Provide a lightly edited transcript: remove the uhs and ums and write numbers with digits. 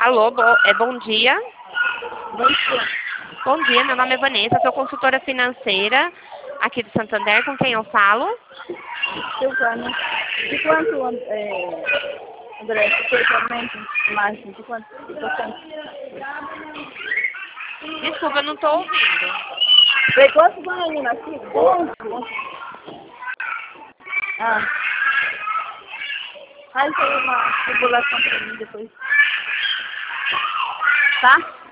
Alô, bom dia. Bom dia. Bom dia, meu nome é Vanessa, sou consultora financeira aqui do Santander. Com quem eu falo? Silvana. De quanto, André, especialmente, margem, de quanto porcento? Desculpa, eu não estou ouvindo. Foi quanto vai aqui? 11. Ah. Faz aí uma simulação para mim depois. Tá?